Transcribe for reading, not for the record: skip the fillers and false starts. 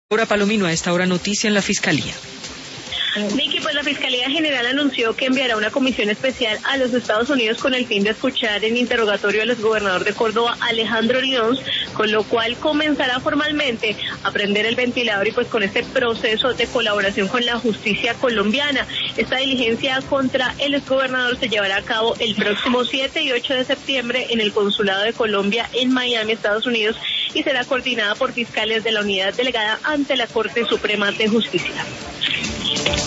Laura Palomino, a esta hora noticia en la Fiscalía. Vicky, pues la Fiscalía General anunció que enviará una comisión especial a los Estados Unidos con el fin de escuchar en interrogatorio al exgobernador de Córdoba, Alejandro Orions, con lo cual comenzará formalmente a prender el ventilador y pues con este proceso de colaboración con la justicia colombiana. Esta diligencia contra el exgobernador se llevará a cabo el próximo 7 y 8 de septiembre en el Consulado de Colombia en Miami, Estados Unidos, y será coordinada por fiscales de la unidad delegada ante la Corte Suprema de Justicia.